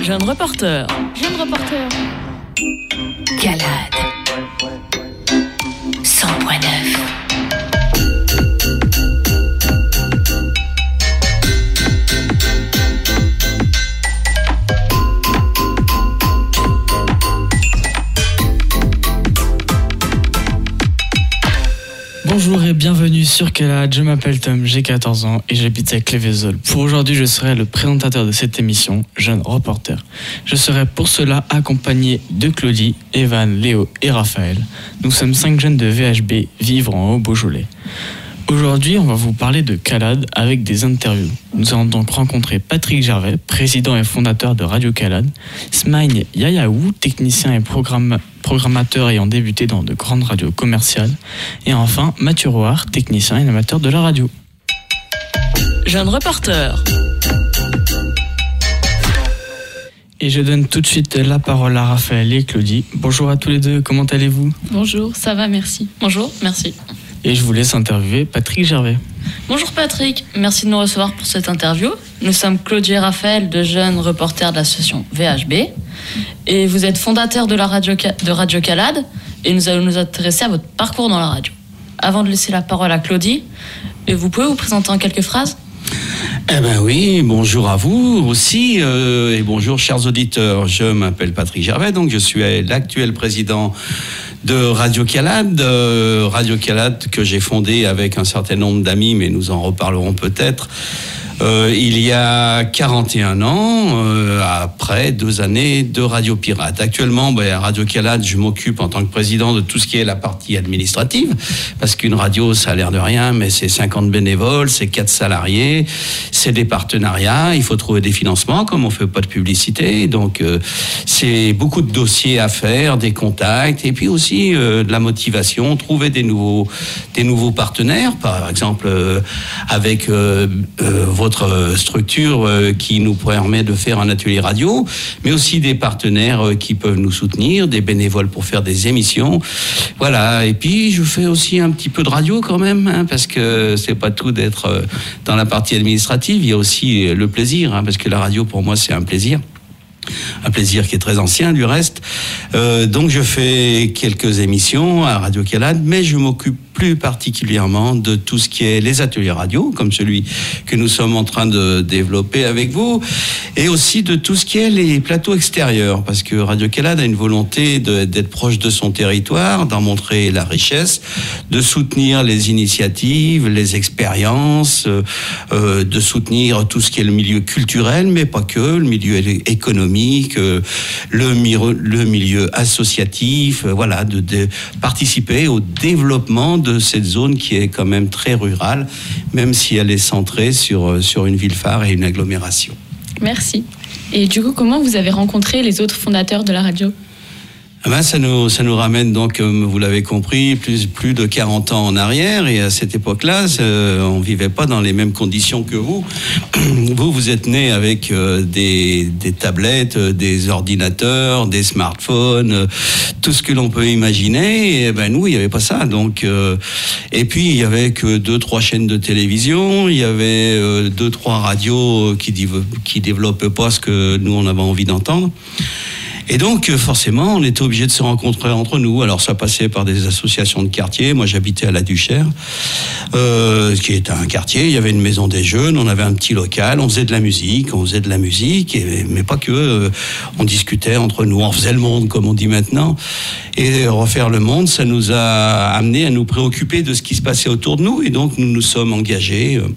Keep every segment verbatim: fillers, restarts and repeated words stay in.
Jeune reporter. Jeune reporter. Calade. cent point neuf. Bonjour et bienvenue sur Calade, je m'appelle Tom, j'ai quatorze ans et j'habite à Clévesolles. Pour aujourd'hui, je serai le présentateur de cette émission, Jeune Reporter. Je serai pour cela accompagné de Claudie, Evan, Léo et Raphaël. Nous sommes cinq jeunes de V H B vivre en Haut-Beaujolais. Aujourd'hui, on va vous parler de Calade avec des interviews. Nous allons donc rencontrer Patrick Gervais, président et fondateur de Radio Calade, Smaïn Yayaou, technicien et programme, programmateur ayant débuté dans de grandes radios commerciales, et enfin Mathieu Roard, technicien et amateur de la radio. Jeune reporter. Et je donne tout de suite la parole à Raphaël et Claudie. Bonjour à tous les deux, comment allez-vous ? Bonjour, ça va, merci. Bonjour, merci. Et je vous laisse interviewer Patrick Gervais. Bonjour Patrick, merci de nous recevoir pour cette interview. Nous sommes Claudie et Raphaël, de jeunes reporters de l'association V H B. Et vous êtes fondateur de, la radio, de Radio Calade. Et nous allons nous intéresser à votre parcours dans la radio. Avant de laisser la parole à Claudie, vous pouvez vous présenter en quelques phrases ? Eh ben oui, bonjour à vous aussi euh, et bonjour chers auditeurs. Je m'appelle Patrick Gervais, donc je suis l'actuel président de Radio Calade, euh, Radio Calade que j'ai fondé avec un certain nombre d'amis, mais nous en reparlerons peut-être. Euh, il y a quarante et un ans, euh, après deux années de Radio Pirate. Actuellement, ben, à Radio Calade, je m'occupe en tant que président de tout ce qui est la partie administrative, parce qu'une radio, ça a l'air de rien, mais c'est cinquante bénévoles, c'est quatre salariés, c'est des partenariats, il faut trouver des financements, comme on fait pas de publicité, donc euh, c'est beaucoup de dossiers à faire, des contacts, et puis aussi euh, de la motivation, trouver des nouveaux, des nouveaux partenaires, par exemple euh, avec euh, euh, votre structure qui nous permet de faire un atelier radio, mais aussi des partenaires qui peuvent nous soutenir, des bénévoles pour faire des émissions. Voilà. Et puis, je fais aussi un petit peu de radio quand même, hein, parce que c'est pas tout d'être dans la partie administrative. Il y a aussi le plaisir, hein, parce que la radio, pour moi, c'est un plaisir. Un plaisir qui est très ancien du reste. Euh, donc je fais quelques émissions à Radio Calade, mais je m'occupe plus particulièrement de tout ce qui est les ateliers radio, comme celui que nous sommes en train de développer avec vous, et aussi de tout ce qui est les plateaux extérieurs, parce que Radio Calade a une volonté de, d'être proche de son territoire, d'en montrer la richesse, de soutenir les initiatives, les expériences, euh, de soutenir tout ce qui est le milieu culturel, mais pas que, le milieu économique, euh, le, le milieu associatif, euh, voilà, de, de participer au développement de cette zone qui est quand même très rurale, même si elle est centrée sur, sur une ville phare et une agglomération. Merci. Et du coup, comment vous avez rencontré les autres fondateurs de la radio ? Ah ben, ça nous, ça nous ramène donc, comme vous l'avez compris, plus, plus de quarante ans en arrière. Et à cette époque-là, euh, on vivait pas dans les mêmes conditions que vous. Vous, vous êtes nés avec euh, des, des tablettes, euh, des ordinateurs, des smartphones, euh, tout ce que l'on peut imaginer. Et ben, nous, il n'y avait pas ça. Donc, euh, et puis, il y avait que deux, trois chaînes de télévision. Il y avait euh, deux, trois radios qui, div- qui développaient pas ce que nous, on avait envie d'entendre. Et donc, forcément, on était obligés de se rencontrer entre nous. Alors, ça passait par des associations de quartier. Moi, j'habitais à la Duchère, euh, qui était un quartier. Il y avait une maison des jeunes, on avait un petit local, on faisait de la musique, on faisait de la musique, et, mais pas que. Euh, on discutait entre nous, on faisait le monde, comme on dit maintenant. Et refaire le monde, ça nous a amené à nous préoccuper de ce qui se passait autour de nous. Et donc, nous nous sommes engagés euh,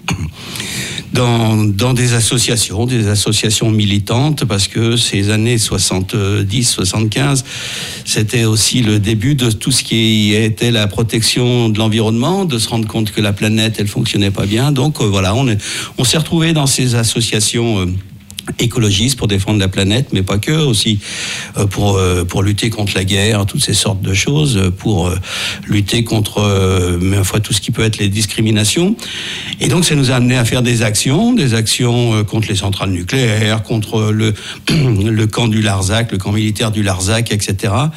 dans, dans des associations, des associations militantes, parce que ces années soixante-dix soixante-quinze, c'était aussi le début de tout ce qui était la protection de l'environnement, de se rendre compte que la planète, elle fonctionnait pas bien. Donc euh, voilà, on, est, on s'est retrouvés dans ces associations euh, écologistes pour défendre la planète, mais pas que, aussi euh, pour euh, pour lutter contre la guerre, toutes ces sortes de choses, pour euh, lutter contre, euh, mais enfin tout ce qui peut être les discriminations. Et donc ça nous a amené à faire des actions, des actions euh, contre les centrales nucléaires, contre le le camp du Larzac, le camp militaire du Larzac, et cetera.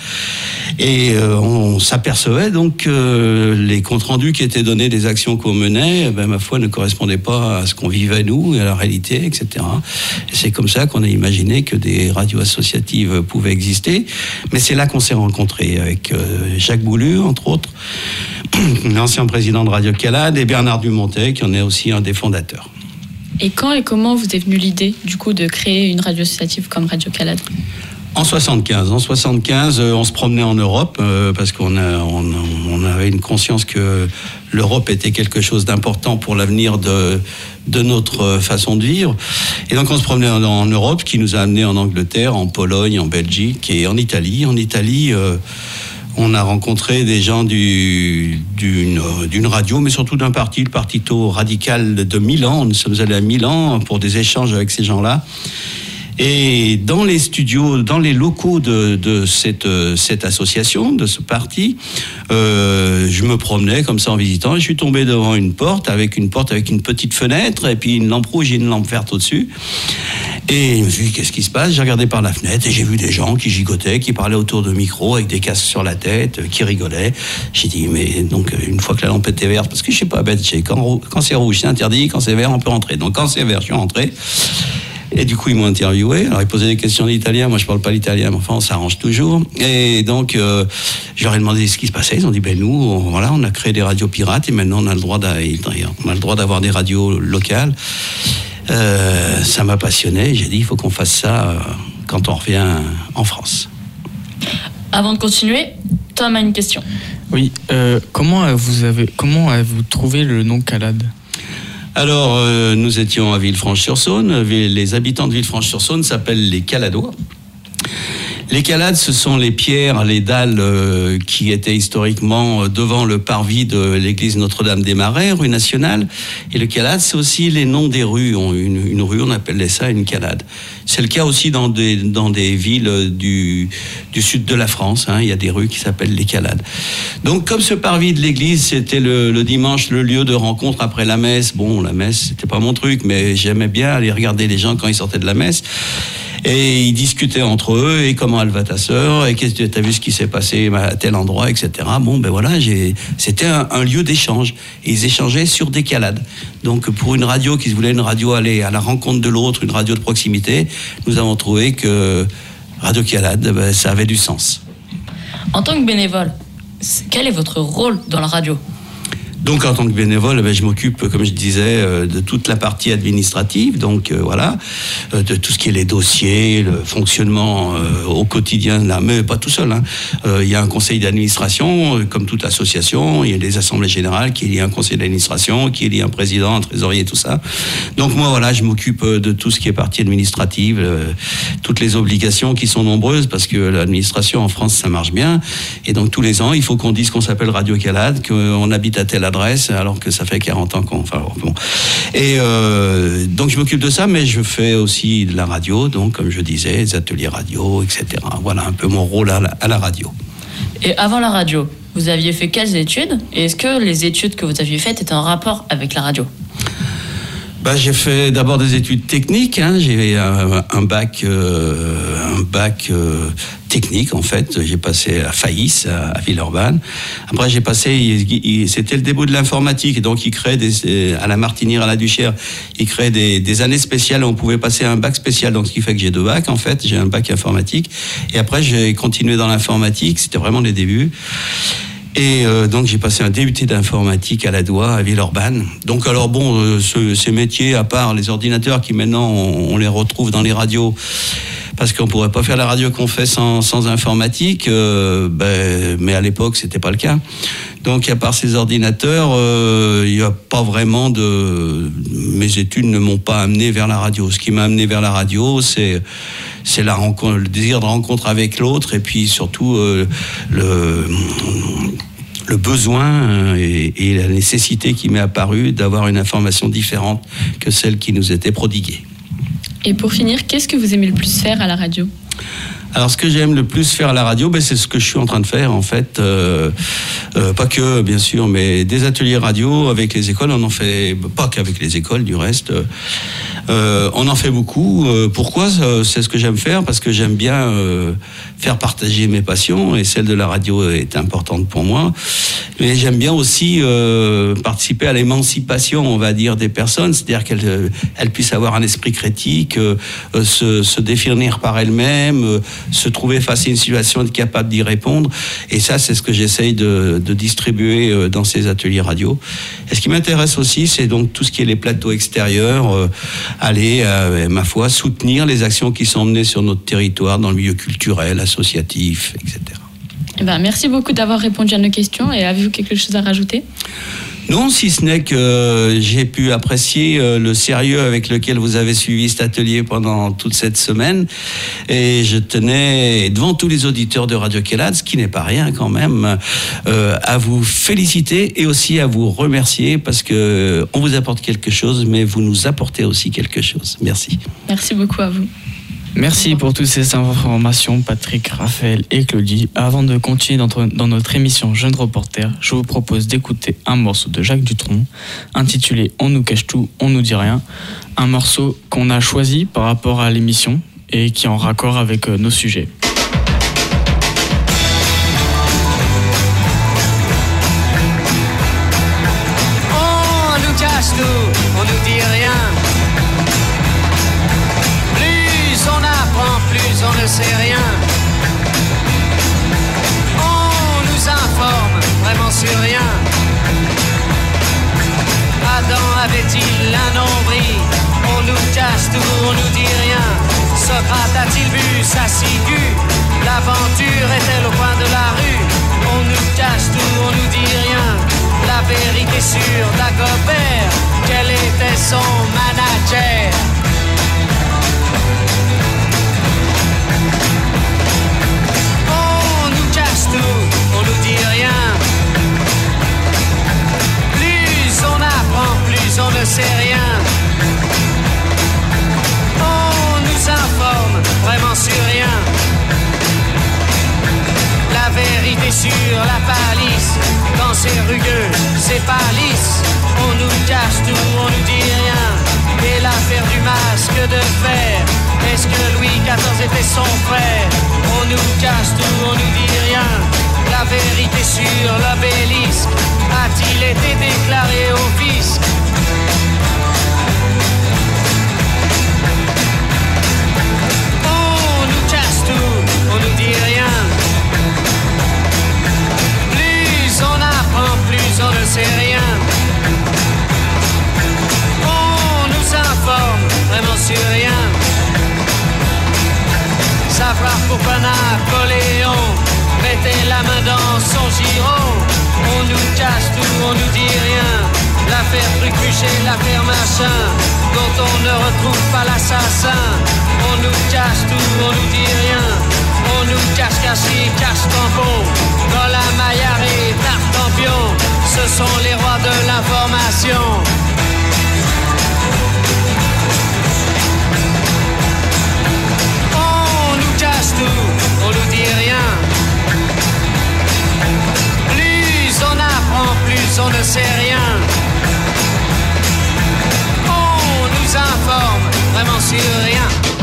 Et euh, on s'apercevait donc que les comptes rendus qui étaient donnés des actions qu'on menait, ben ma foi, ne correspondaient pas à ce qu'on vivait nous, et à la réalité, et cetera. Et C'est comme ça qu'on a imaginé que des radios associatives pouvaient exister. Mais c'est là qu'on s'est rencontrés, avec euh, Jacques Boulu, entre autres, l'ancien président de Radio-Calade, et Bernard Dumontet, qui en est aussi un des fondateurs. Et quand et comment vous est venue l'idée, du coup, de créer une radio associative comme Radio-Calade ? En soixante-quinze, en soixante-quinze, euh, on se promenait en Europe euh, parce qu'on a, on, on avait une conscience que l'Europe était quelque chose d'important pour l'avenir de, de notre façon de vivre. Et donc on se promenait en, en Europe, ce qui nous a amenés en Angleterre, en Pologne, en Belgique et en Italie. En Italie, euh, on a rencontré des gens du, d'une, d'une radio, mais surtout d'un parti, le Partito Radical de Milan. Nous sommes allés à Milan pour des échanges avec ces gens-là. Et dans les studios, dans les locaux de, de cette, cette association, de ce parti, euh, je me promenais comme ça en visitant et je suis tombé devant une porte, avec une porte avec une petite fenêtre et puis une lampe rouge et une lampe verte au-dessus. Et je me suis dit, qu'est-ce qui se passe ? J'ai regardé par la fenêtre et j'ai vu des gens qui gigotaient, qui parlaient autour de micros avec des casques sur la tête, qui rigolaient. J'ai dit, mais donc une fois que la lampe était verte, parce que je sais pas, bête, quand, quand c'est rouge, c'est interdit, quand c'est vert, on peut rentrer. Donc quand c'est vert, je suis rentré. Et du coup, ils m'ont interviewé. Alors, ils posaient des questions en italien. Moi, je parle pas l'italien, mais enfin, on s'arrange toujours. Et donc, euh, je leur ai demandé ce qui se passait. Ils ont dit, ben nous, on, voilà, on a créé des radios pirates et maintenant, on a le droit, on a le droit d'avoir des radios locales. Euh, ça m'a passionné. J'ai dit, il faut qu'on fasse ça euh, quand on revient en France. Avant de continuer, Tom a une question. Oui, euh, comment vous avez, comment avez-vous trouvé le nom Calade ? Alors, euh, nous étions à Villefranche-sur-Saône. Les habitants de Villefranche-sur-Saône s'appellent les Caladois. Les calades, ce sont les pierres, les dalles euh, qui étaient historiquement devant le parvis de l'église Notre-Dame-des-Marais, rue Nationale. Et le calade, c'est aussi les noms des rues. Une, une rue, on appelait ça une calade. C'est le cas aussi dans des, dans des villes du, du sud de la France. Hein. Il y a des rues qui s'appellent les calades. Donc, comme ce parvis de l'église, c'était le, le dimanche le lieu de rencontre après la messe. Bon, la messe, c'était pas mon truc, mais j'aimais bien aller regarder les gens quand ils sortaient de la messe. Et ils discutaient entre eux, et comment elle va ta sœur, et qu'est-ce que t'as vu ce qui s'est passé à tel endroit, et cetera. Bon, ben voilà, j'ai... c'était un, un lieu d'échange. Et ils échangeaient sur des calades. Donc, pour une radio qui se voulait une radio aller à la rencontre de l'autre, une radio de proximité, nous avons trouvé que Radio Calade, ben, ça avait du sens. En tant que bénévole, quel est votre rôle dans la radio ? Donc, en tant que bénévole, ben, je m'occupe, comme je disais, euh, de toute la partie administrative. Donc, euh, voilà, euh, de tout ce qui est les dossiers, le fonctionnement euh, au quotidien, là, mais pas tout seul. Hein. Euh, il y a un conseil d'administration, euh, comme toute association. Il y a des assemblées générales, qui y a un conseil d'administration, qui y a un président, un trésorier, tout ça. Donc, moi, voilà, je m'occupe de tout ce qui est partie administrative, euh, toutes les obligations qui sont nombreuses, parce que l'administration en France, ça marche bien. Et donc, tous les ans, il faut qu'on dise qu'on s'appelle Radio Calade, qu'on habite à telle adresse, alors que ça fait quarante ans qu'on... Enfin, bon. Et euh, donc, je m'occupe de ça, mais je fais aussi de la radio, donc, comme je disais, des ateliers radio, et cetera. Voilà un peu mon rôle à la, à la radio. Et avant la radio, vous aviez fait quelles études ? Et est-ce que les études que vous aviez faites étaient en rapport avec la radio ? Bah, j'ai fait d'abord des études techniques. Hein. J'ai un, un bac, euh, un bac euh, technique en fait. J'ai passé à Faïs, à, à Villeurbanne. Après, j'ai passé. Il, il, c'était le début de l'informatique, et donc ils créaient des, à la Martinière, à la Duchère, ils créaient des, des années spéciales où on pouvait passer un bac spécial. Donc, ce qui fait que j'ai deux bacs en fait. J'ai un bac informatique, et après j'ai continué dans l'informatique. C'était vraiment les débuts. Et euh, donc j'ai passé un D U T d'informatique à la Doua, à Villeurbanne. Donc alors bon, euh, ce, ces métiers, à part les ordinateurs qui maintenant on, on les retrouve dans les radios, parce qu'on pourrait pas faire la radio qu'on fait sans, sans informatique, euh, ben, mais à l'époque c'était pas le cas. Donc à part ces ordinateurs, euh, il y a pas vraiment de... Mes études ne m'ont pas amené vers la radio. Ce qui m'a amené vers la radio, c'est... c'est la rencontre, le désir de rencontre avec l'autre, et puis surtout euh, le, le besoin et, et la nécessité qui m'est apparue d'avoir une information différente que celle qui nous était prodiguée. Et pour finir, qu'est-ce que vous aimez le plus faire à la radio ? Alors, ce que j'aime le plus faire à la radio, ben, c'est ce que je suis en train de faire, en fait. Euh, euh, pas que, bien sûr, mais des ateliers radio avec les écoles. On en fait, pas qu'avec les écoles, du reste. Euh, on en fait beaucoup. Euh, pourquoi ? C'est ce que j'aime faire, parce que j'aime bien euh, faire partager mes passions, et celle de la radio est importante pour moi. Mais j'aime bien aussi euh, participer à l'émancipation, on va dire, des personnes, c'est-à-dire qu'elles euh, elles puissent avoir un esprit critique, euh, euh, se, se définir par elles-mêmes, euh, se trouver face à une situation, être capable d'y répondre. Et ça, c'est ce que j'essaye de, de distribuer euh, dans ces ateliers radio. Et ce qui m'intéresse aussi, c'est donc tout ce qui est les plateaux extérieurs, euh, aller, euh, ma foi, soutenir les actions qui sont menées sur notre territoire, dans le milieu culturel, associatif, et cetera. Eh ben, merci beaucoup d'avoir répondu à nos questions. Et avez-vous quelque chose à rajouter ? Non, si ce n'est que euh, j'ai pu apprécier euh, le sérieux avec lequel vous avez suivi cet atelier pendant toute cette semaine. Et je tenais, devant tous les auditeurs de Radio Calade, ce qui n'est pas rien quand même, euh, à vous féliciter et aussi à vous remercier, parce que on vous apporte quelque chose, mais vous nous apportez aussi quelque chose. Merci. Merci beaucoup à vous. Merci pour toutes ces informations, Patrick, Raphaël et Claudie. Avant de continuer dans, dans notre émission Jeunes Reporters, je vous propose d'écouter un morceau de Jacques Dutronc, intitulé « On nous cache tout, on nous dit rien ». Un morceau qu'on a choisi par rapport à l'émission et qui est en raccord avec nos sujets. On nous cache tout, on nous dit rien. Plus on ne sait rien. On nous informe vraiment sur rien. Adam avait-il un nombril? On nous cache tout, on nous dit rien. Socrate a-t-il vu sa ciguë? L'aventure est-elle au coin de la rue? On nous cache tout, on nous dit rien. La vérité sur Dagobert, quel était son manager? On nous dit rien. Plus on apprend, plus on ne sait rien. On nous informe vraiment sur rien. La vérité sur la palisse, quand c'est rugueux, c'est pas lisse. On nous cache tout, on nous dit rien. Et l'affaire du masque de fer, est-ce que Louis quatorze était son frère? On nous cache tout, on nous dit rien. La vérité sur l'obélisque, a-t-il été déclaré au fisc? On nous cache tout, on nous dit rien. Plus on apprend, plus on ne sait rien. On nous informe vraiment sur rien. Savoir pourquoi Napoléon mettait la main dans son giron. On nous cache tout, on nous dit rien. L'affaire Truc-Muchet, l'affaire machin, dont on ne retrouve pas l'assassin. On nous cache tout, on nous dit rien. On nous cache Cachy, cache tampon, dans la Maillard et Tartampion. Ce sont les rois de l'information. On nous cache tout, on nous dit rien. On apprend, plus on ne sait rien. On nous informe vraiment sur rien.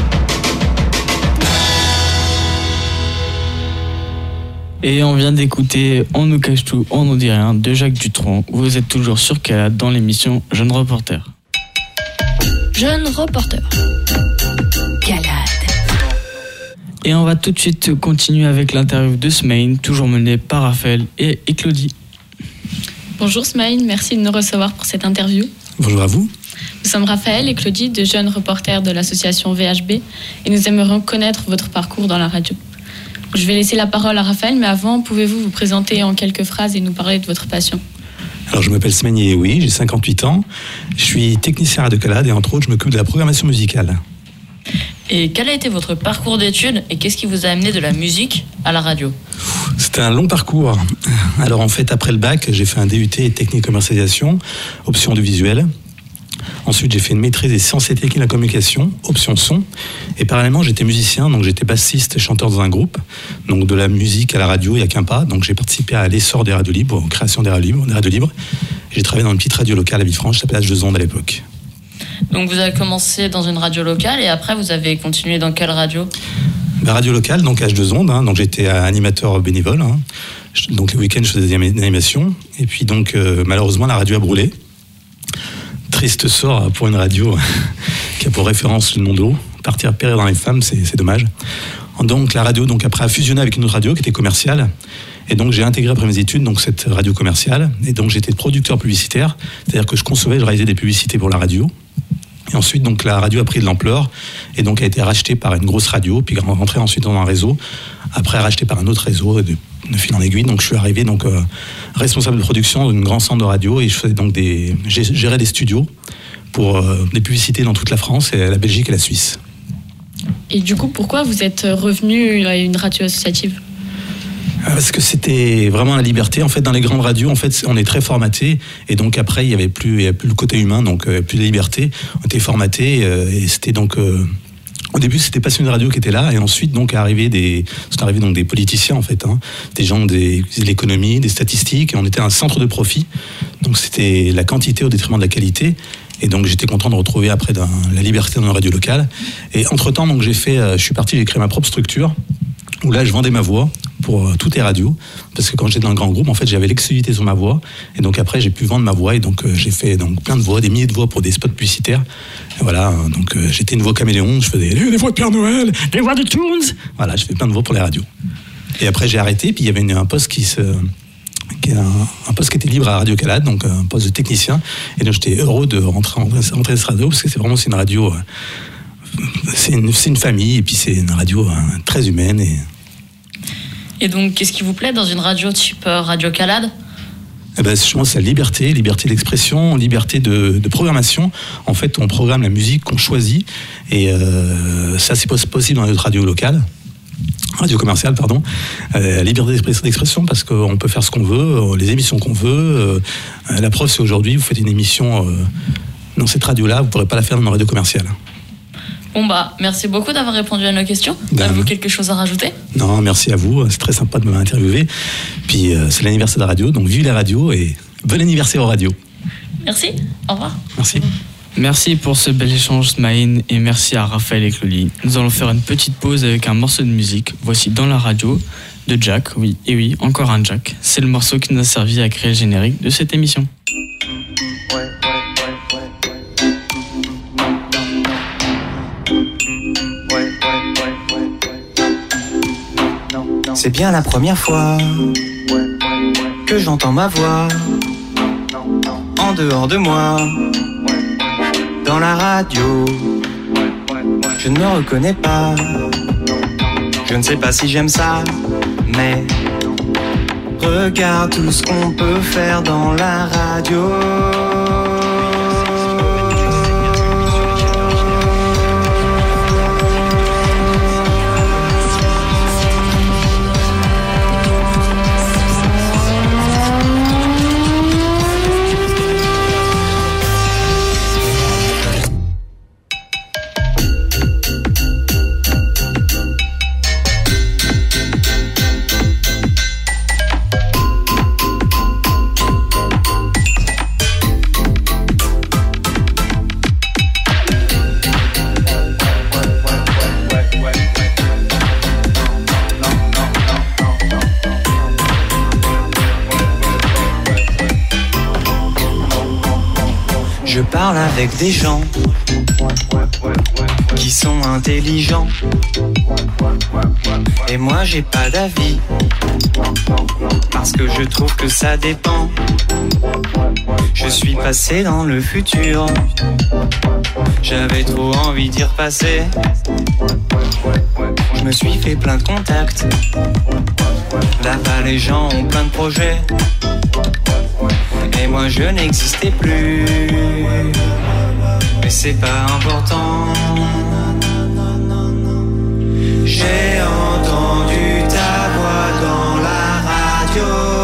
Et on vient d'écouter On nous cache tout, on nous dit rien de Jacques Dutronc. Vous êtes toujours sur Calade dans l'émission Jeunes Reporters. Jeunes Reporters. Calade. Et on va tout de suite continuer avec l'interview de Smaïn, toujours menée par Raphaël et, et Claudie. Bonjour Smaïn, merci de nous recevoir pour cette interview. Bonjour à vous. Nous sommes Raphaël et Claudie, de jeunes reporters de l'association V H B, et nous aimerions connaître votre parcours dans la radio. Je vais laisser la parole à Raphaël, mais avant, pouvez-vous vous présenter en quelques phrases et nous parler de votre passion ? Alors je m'appelle Smaïn Yehoui, j'ai cinquante-huit ans, je suis technicien à Radio Calade et entre autres je m'occupe de la programmation musicale. Et quel a été votre parcours d'études et qu'est-ce qui vous a amené de la musique à la radio ? C'était un long parcours. Alors en fait, après le bac, j'ai fait un D U T technique commercialisation, option audiovisuelle. Ensuite, j'ai fait une maîtrise des sciences et techniques de la communication, option son. Et parallèlement, j'étais musicien, donc j'étais bassiste et chanteur dans un groupe. Donc de la musique à la radio, il n'y a qu'un pas. Donc j'ai participé à l'essor des radios libres, aux créations des radios libres. Des radios libres. J'ai travaillé dans une petite radio locale à Villefranche, qui s'appelait H deux ondes à l'époque. Donc vous avez commencé dans une radio locale et après vous avez continué dans quelle radio ? La radio locale, donc H deux ondes, hein, donc j'étais animateur bénévole. Hein. Donc les week-ends, je faisais des animations. Et puis donc, euh, malheureusement, la radio a brûlé. Triste sort pour une radio qui a pour référence le nom d'eau. Partir périr dans les flammes, c'est, c'est dommage. Donc la radio, donc après, a fusionné avec une autre radio qui était commerciale. Et donc j'ai intégré après mes études donc cette radio commerciale. Et donc j'étais producteur publicitaire, c'est-à-dire que je concevais, je réalisais des publicités pour la radio. Et ensuite, donc la radio a pris de l'ampleur et donc a été rachetée par une grosse radio, puis rentrée ensuite dans un réseau. Après, rachetée par un autre réseau de, de fil en aiguille. Donc je suis arrivé donc euh, responsable de production d'une grande centre de radio et je faisais donc des, j'ai géré des studios pour euh, des publicités dans toute la France et la Belgique et la Suisse. Et du coup, pourquoi vous êtes revenu à une radio associative ? Parce que c'était vraiment la liberté. En fait, dans les grandes radios, en fait, on est très formaté. Et donc après, il y avait plus, il y avait plus le côté humain, donc euh, plus de liberté. On était formaté euh, et c'était donc. Euh, au début, c'était Passion de radio qui était là, et ensuite donc arrivé des, sont arrivés donc des politiciens en fait, hein, des gens des, de l'économie, des statistiques. Et on était un centre de profit. Donc c'était la quantité au détriment de la qualité. Et donc j'étais content de retrouver après dans, la liberté dans la radio locale. Et entre temps, donc j'ai fait, euh, je suis parti, j'ai créé ma propre structure. Où là, je vendais ma voix pour euh, toutes les radios, parce que quand j'étais dans le grand groupe, en fait, j'avais l'exclusivité sur ma voix, et donc après, j'ai pu vendre ma voix, et donc euh, j'ai fait donc plein de voix, des milliers de voix pour des spots publicitaires. Et voilà, donc euh, j'étais une voix caméléon, je faisais des voix de Père Noël, des voix de Toons. Voilà, je fais plein de voix pour les radios. Et après, j'ai arrêté, puis il y avait une, un poste qui se, qui est un, un poste qui était libre à Radio Calade, donc un poste de technicien, et donc j'étais heureux de rentrer, rentrer dans cette radio, parce que c'est vraiment c'est une radio. Euh, C'est une, c'est une famille, et puis c'est une radio hein, très humaine. Et... et donc, qu'est-ce qui vous plaît dans une radio type Radio Calade ? Eh ben, je pense que c'est la liberté, liberté d'expression, liberté de, de programmation. En fait, on programme la musique qu'on choisit, et euh, ça, c'est possible dans notre radio locale. Radio commerciale, pardon. Euh, liberté d'expression, parce qu'on peut faire ce qu'on veut, les émissions qu'on veut. Euh, la preuve, c'est aujourd'hui, vous faites une émission euh, dans cette radio-là, vous ne pourrez pas la faire dans une radio commerciale. Bon bah, merci beaucoup d'avoir répondu à nos questions. Ben, Avez-vous quelque chose à rajouter ? Non, merci à vous. C'est très sympa de m'avoir interviewé. Puis euh, c'est l'anniversaire de la radio, donc vive la radio et bon anniversaire aux radios. Merci, au revoir. Merci. Merci pour ce bel échange, Smaïn, et merci à Raphaël et Claudie. Nous allons faire une petite pause avec un morceau de musique. Voici Dans la radio de Jack. Oui, et oui, encore un Jack. C'est le morceau qui nous a servi à créer le générique de cette émission. C'est bien la première fois que j'entends ma voix en dehors de moi, dans la radio. Je ne me reconnais pas, je ne sais pas si j'aime ça, mais regarde tout ce qu'on peut faire dans la radio. Je parle avec des gens qui sont intelligents. Et moi j'ai pas d'avis, parce que je trouve que ça dépend. Je suis passé dans le futur, j'avais trop envie d'y repasser. Je me suis fait plein de contacts, là-bas les gens ont plein de projets. Et moi je n'existais plus, mais c'est pas important. J'ai entendu ta voix dans la radio.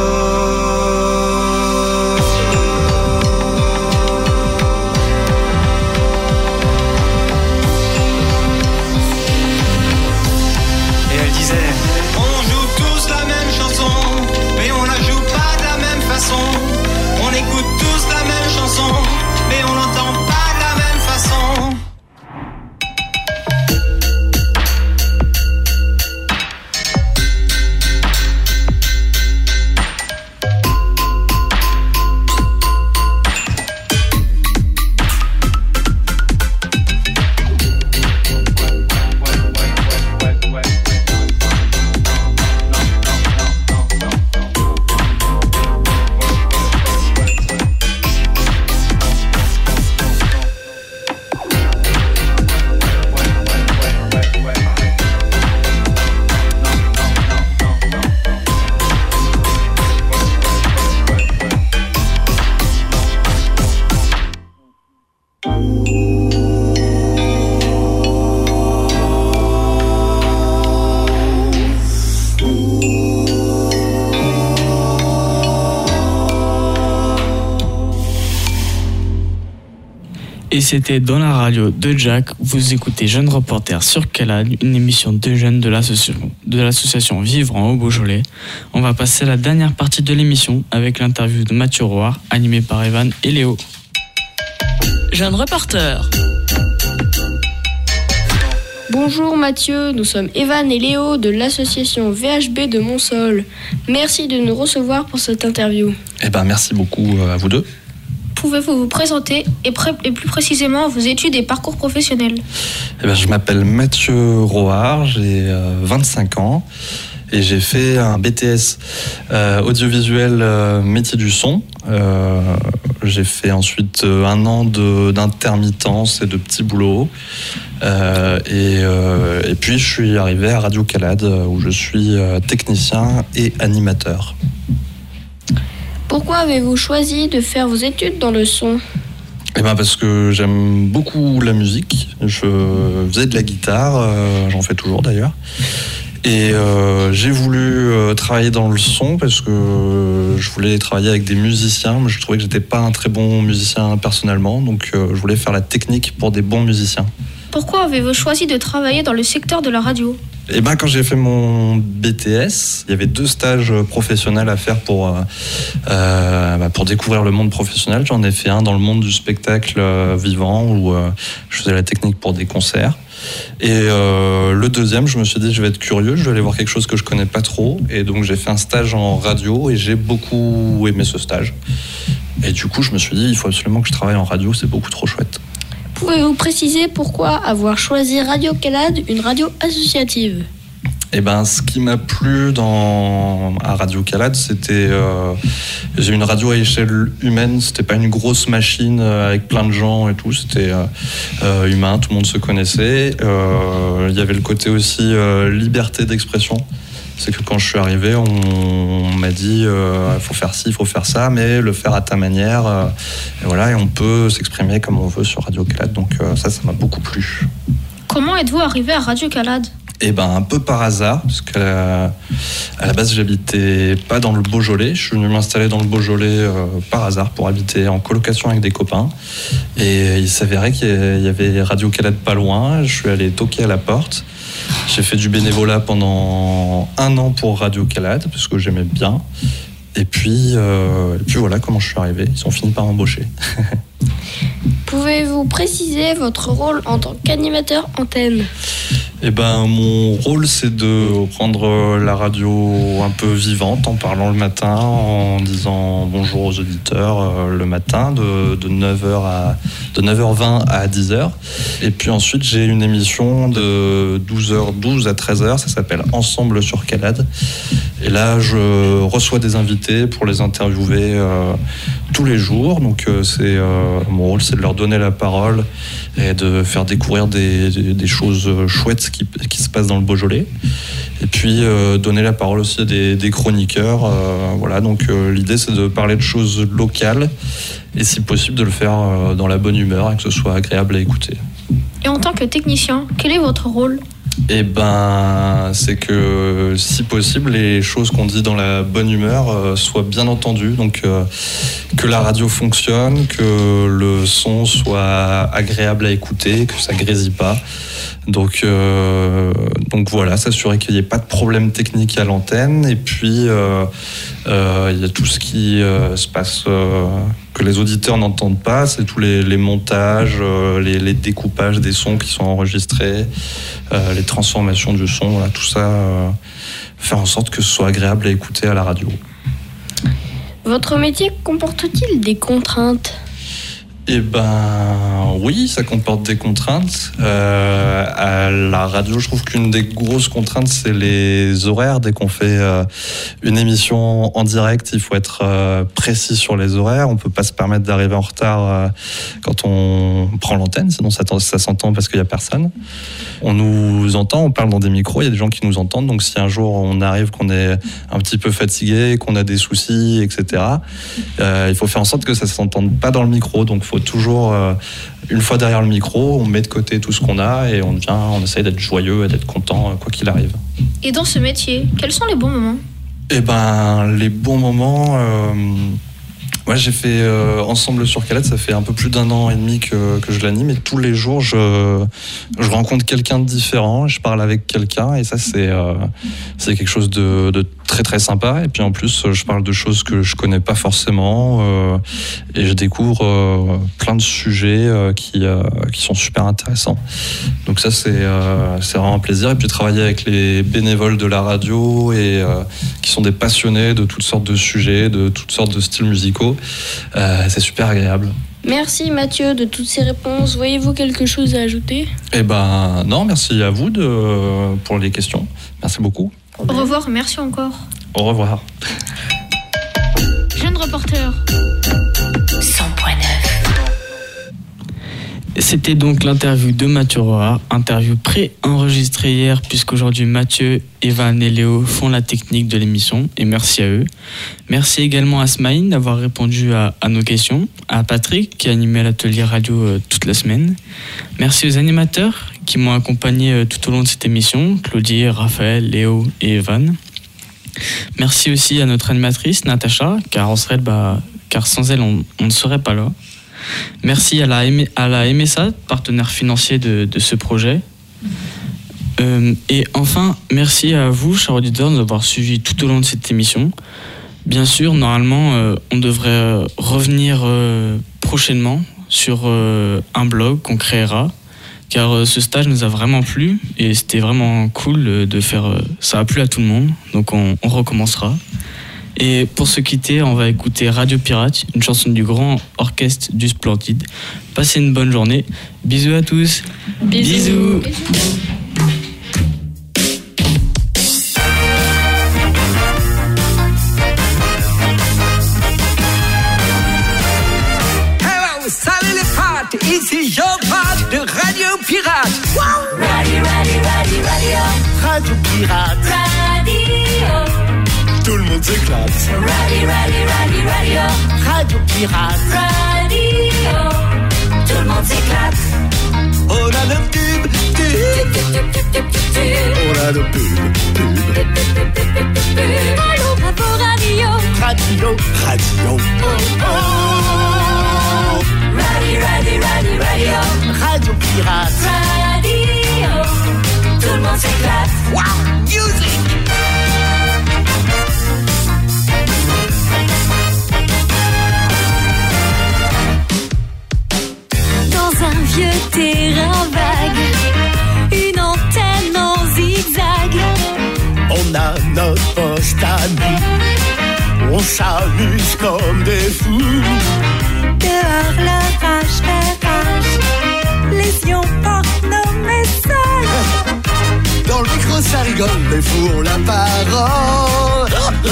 Et c'était dans la radio de Jack. Vous écoutez Jeunes Reporters sur Calade, une émission de jeunes de l'association, de l'association Vivre en Haut-Beaujolais. On va passer à la dernière partie de l'émission avec l'interview de Mathieu Roard, animé par Evan et Léo. Jeunes Reporters. Bonjour Mathieu, nous sommes Evan et Léo de l'association V H B de Montsol. Merci de nous recevoir pour cette interview. Eh ben, merci beaucoup à vous deux. Pouvez-vous vous présenter et, pré- et plus précisément vos études et parcours professionnels ? Eh ben, je m'appelle Mathieu Roard, j'ai euh, vingt-cinq ans et j'ai fait un B T S euh, audiovisuel euh, métier du son. Euh, j'ai fait ensuite euh, un an de, d'intermittence et de petits boulots. Euh, et, euh, et puis je suis arrivé à Radio Calade où je suis euh, technicien et animateur. Pourquoi avez-vous choisi de faire vos études dans le son ? Eh ben parce que j'aime beaucoup la musique. Je faisais de la guitare, euh, j'en fais toujours d'ailleurs. Et euh, j'ai voulu euh, travailler dans le son parce que euh, je voulais travailler avec des musiciens, mais je trouvais que j'étais pas un très bon musicien personnellement, donc euh, je voulais faire la technique pour des bons musiciens. Pourquoi avez-vous choisi de travailler dans le secteur de la radio ? Eh ben, quand j'ai fait mon B T S, il y avait deux stages professionnels à faire pour, euh, euh, bah, pour découvrir le monde professionnel. J'en ai fait un dans le monde du spectacle euh, vivant où euh, je faisais la technique pour des concerts. Et euh, le deuxième, je me suis dit, je vais être curieux, je vais aller voir quelque chose que je connais pas trop. Et donc, j'ai fait un stage en radio et j'ai beaucoup aimé ce stage. Et du coup, je me suis dit, il faut absolument que je travaille en radio, c'est beaucoup trop chouette. Pouvez-vous préciser pourquoi avoir choisi Radio Calade, une radio associative ? Eh ben, ce qui m'a plu dans, à Radio Calade, c'était euh, j'ai une radio à échelle humaine. C'était pas une grosse machine avec plein de gens et tout. C'était euh, euh, humain, tout le monde se connaissait. Euh, il y avait le côté aussi euh, liberté d'expression. C'est que quand je suis arrivé, on, on m'a dit il euh, faut faire ci, il faut faire ça, mais le faire à ta manière. Euh, et voilà, et on peut s'exprimer comme on veut sur Radio Calade. Donc euh, ça, ça m'a beaucoup plu. Comment êtes-vous arrivé à Radio Calade ? Eh ben, un peu par hasard, parce qu'à la, à la base, j'habitais pas dans le Beaujolais. Je suis venu m'installer dans le Beaujolais euh, par hasard pour habiter en colocation avec des copains. Et il s'avérait qu'il y avait Radio Calade pas loin. Je suis allé toquer à la porte. J'ai fait du bénévolat pendant un an pour Radio Calade, parce que j'aimais bien. Et puis, euh, et puis voilà comment je suis arrivé. Ils ont fini par m'embaucher. Pouvez-vous préciser votre rôle en tant qu'animateur antenne ? Eh ben, mon rôle, c'est de rendre la radio un peu vivante en parlant le matin, en disant bonjour aux auditeurs euh, le matin de, de neuf heures à, de neuf heures vingt à dix heures. Et puis ensuite, j'ai une émission de douze heures douze à treize heures, ça s'appelle Ensemble sur Calade. Et là, je reçois des invités pour les interviewer euh, tous les jours. Donc, euh, c'est, euh, mon rôle, c'est de leur donner la parole et de faire découvrir des, des, des choses chouettes qui, qui se passent dans le Beaujolais. Et puis, euh, donner la parole aussi à des, des chroniqueurs. Euh, voilà, donc euh, l'idée, c'est de parler de choses locales et, si possible, de le faire euh, dans la bonne humeur et que ce soit agréable à écouter. Et en tant que technicien, quel est votre rôle ? Eh ben, c'est que, si possible, les choses qu'on dit dans la bonne humeur euh, soient bien entendues. Donc, euh, que la radio fonctionne, que le son soit agréable à écouter, que ça grésille pas. Donc, euh, donc voilà, s'assurer qu'il n'y ait pas de problème technique à l'antenne. Et puis, euh, euh, il y a tout ce qui euh, se passe, euh, que les auditeurs n'entendent pas. C'est tous les, les montages, euh, les, les découpages des sons qui sont enregistrés, euh, les transformations du son, voilà, tout ça, euh, faire en sorte que ce soit agréable à écouter à la radio. Votre métier comporte-t-il des contraintes ? Eh ben oui, ça comporte des contraintes. Euh, à la radio, je trouve qu'une des grosses contraintes, c'est les horaires. Dès qu'on fait euh, une émission en direct, il faut être euh, précis sur les horaires. On peut pas se permettre d'arriver en retard euh, quand on prend l'antenne, sinon ça, ça s'entend parce qu'il y a personne. On nous entend, on parle dans des micros, il y a des gens qui nous entendent. Donc si un jour on arrive, qu'on est un petit peu fatigué, qu'on a des soucis, et cetera, euh, il faut faire en sorte que ça s'entende pas dans le micro. Donc faut toujours, euh, une fois derrière le micro, on met de côté tout ce qu'on a et on vient, on essaye d'être joyeux et d'être content quoi qu'il arrive. Et dans ce métier, quels sont les bons moments ? Eh ben, les bons moments, euh, Ouais, j'ai fait euh, Ensemble sur Calade, ça fait un peu plus d'un an et demi que, que je l'anime et tous les jours je, je rencontre quelqu'un de différent, je parle avec quelqu'un et ça c'est, euh, c'est quelque chose de, de très très sympa et puis en plus je parle de choses que je connais pas forcément euh, et je découvre euh, plein de sujets euh, qui, euh, qui sont super intéressants. Donc ça c'est, euh, c'est vraiment un plaisir et puis travailler avec les bénévoles de la radio et euh, qui sont des passionnés de toutes sortes de sujets, de toutes sortes de styles musicaux. Euh, c'est super agréable. Merci Mathieu de toutes ces réponses. Voyez-vous quelque chose à ajouter ? Eh ben non, merci à vous de, pour les questions. Merci beaucoup. Au revoir, merci encore. Au revoir. Jeune reporter. cent point neuf. C'était donc l'interview de Mathieu Roa, interview pré-enregistrée hier puisqu'aujourd'hui Mathieu, Evan et Léo font la technique de l'émission et merci à eux. Merci également à Smaïn d'avoir répondu à, à nos questions, à Patrick qui a animé l'atelier radio euh, toute la semaine. Merci aux animateurs qui m'ont accompagné euh, tout au long de cette émission, Claudie, Raphaël, Léo et Evan. Merci aussi à notre animatrice Natacha car, on serait, bah, car sans elle on, on ne serait pas là. Merci à la, à la M S A, partenaire financier de, de ce projet. Euh, et enfin, merci à vous, chers auditeurs, de nous avoir suivis tout au long de cette émission. Bien sûr, normalement, euh, on devrait revenir euh, prochainement sur euh, un blog qu'on créera, car euh, ce stage nous a vraiment plu et c'était vraiment cool de faire. Euh, ça a plu à tout le monde, donc on, on recommencera. Et pour se quitter, on va écouter Radio Pirate, une chanson du grand orchestre du Splendide. Passez une bonne journée. Bisous à tous. Bisous. Bisous. Hello, salut les potes, ici Jean-Paul de Radio Pirate. Wow. Radio, radio, radio, radio. Radio Pirate. Radio. Tout le monde s'éclate. Radio, radio, radio, radio. Radio Pirate. Radio. Tout le monde s'éclate. On a le tube, tube. On a le pub, pub. Allô, bravo radio. Radio, radio. Oh, oh. Radio, radio, radio, radio. Radio Pirate. Radio. Tout le monde s'éclate. Wow, music. Un vieux terrain vague, une antenne en zigzag. On a notre poste à nous, on s'amuse comme des fous. Dehors le rage fait rage, les lions portent nos messages. Dans le micro ça rigole, les fous ont la parole.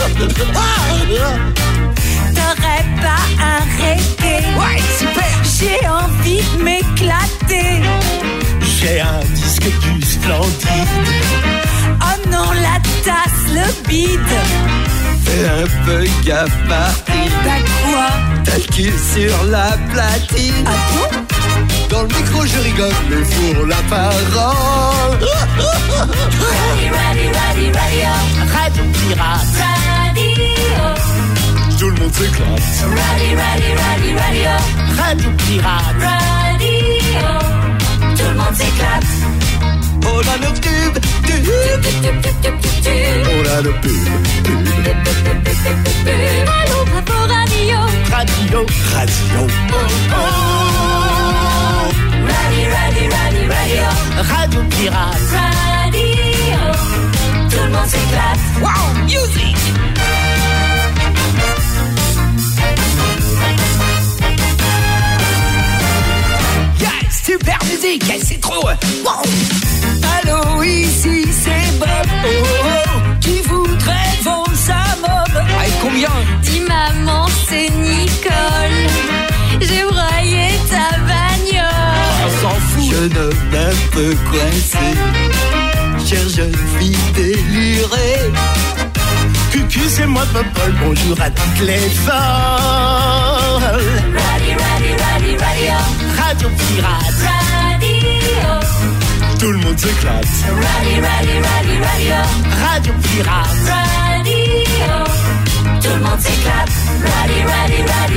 T'aurais pas arrêté? Ouais, super. J'ai envie de m'éclater. J'ai un disque du Splendide. Oh non, la tasse, le bide. Fais un peu gaffe, Martine. T'as quoi? T'as le cul sur la platine. Ah bon? Dans le micro je rigole, les fous ont la parole. Radio, radio, radio, radio. Radio Pirate. Radio. Tout le monde s'éclate. Radio, radio, radio, radio. Radio Pirate. Radio. Tout le monde s'éclate. On a le tube, tube. On a le pub, pub. Allô, bravo radio. Radio, radio. Oh, oh. Radio, radio, radio, radio. Radio Pirate. Radio. Tout le monde s'éclate. Wow, music. Yeah, super musique, c'est trop. Wow. Allô, ici c'est Bob. Oh, oh, qui voudrait vendre sa mob? Avec combien? Dis maman, c'est Nicole. J'ai broyé ta bagnole. On s'en fout. Jeune homme un peu coincé, chère jeune fille délurée. Cucu, c'est moi Popol, bonjour à toutes les folles. Radio, radio, radio, radio. Radio Pirate. Radio. Tout le monde s'éclate. Radio, radio, radio, radio. Radio Pirate. Radio. Tout le monde s'éclate. Radio, radio, radio.